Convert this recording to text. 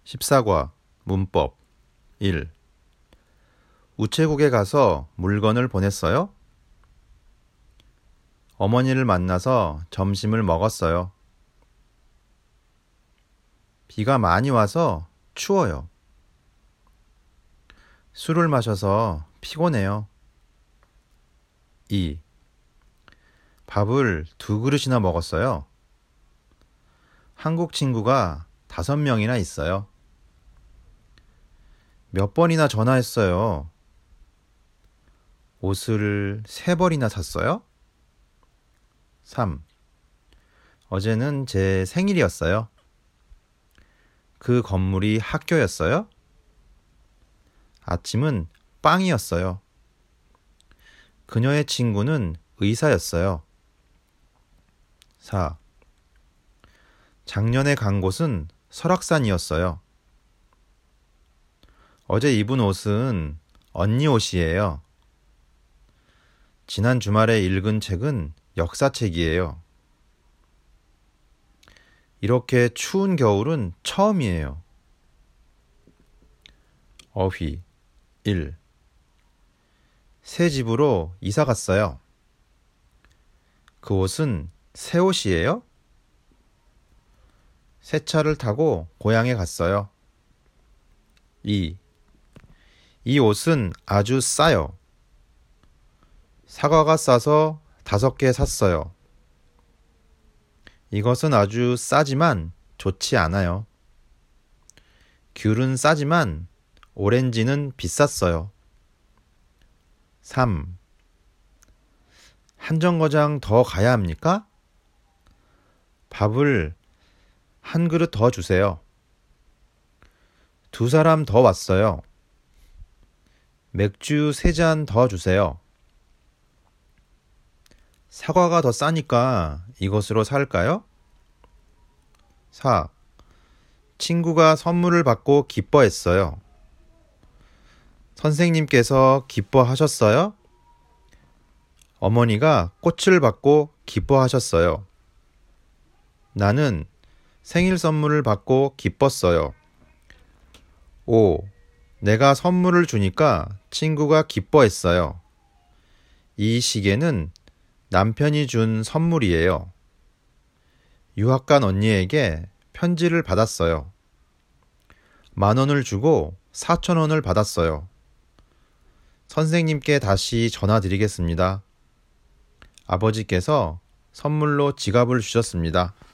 14과 문법 1. 우체국에 가서 물건을 보냈어요? 어머니를 만나서 점심을 먹었어요. 비가 많이 와서 추워요. 술을 마셔서 피곤해요. 2. 밥을 2그릇이나 먹었어요. 한국 친구가 5명이나 있어요. 몇 번이나 전화했어요. 옷을 3벌이나 샀어요? 3. 어제는 제 생일이었어요. 그 건물이 학교였어요? 아침은 빵이었어요. 그녀의 친구는 의사였어요. 4. 작년에 간 곳은 설악산이었어요. 어제 입은 옷은 언니 옷이에요. 지난 주말에 읽은 책은 역사책이에요. 이렇게 추운 겨울은 처음이에요. 어휘 1. 새 집으로 이사 갔어요. 그 옷은 새 옷이에요? 새 차를 타고 고향에 갔어요. 2. 이 옷은 아주 싸요. 사과가 싸서 5개 샀어요. 이것은 아주 싸지만 좋지 않아요. 귤은 싸지만 오렌지는 비쌌어요. 3. 한 정거장 더 가야 합니까? 밥을 1그릇 더 주세요. 2사람 더 왔어요. 맥주 3잔 더 주세요. 사과가 더 싸니까 이것으로 살까요? 4. 친구가 선물을 받고 기뻐했어요. 선생님께서 기뻐하셨어요? 어머니가 꽃을 받고 기뻐하셨어요. 나는 생일 선물을 받고 기뻤어요. 5. 내가 선물을 주니까 친구가 기뻐했어요. 이 시계는 남편이 준 선물이에요. 유학 간 언니에게 편지를 받았어요. 10,000원을 주고 4,000원을 받았어요. 선생님께 다시 전화드리겠습니다. 아버지께서 선물로 지갑을 주셨습니다.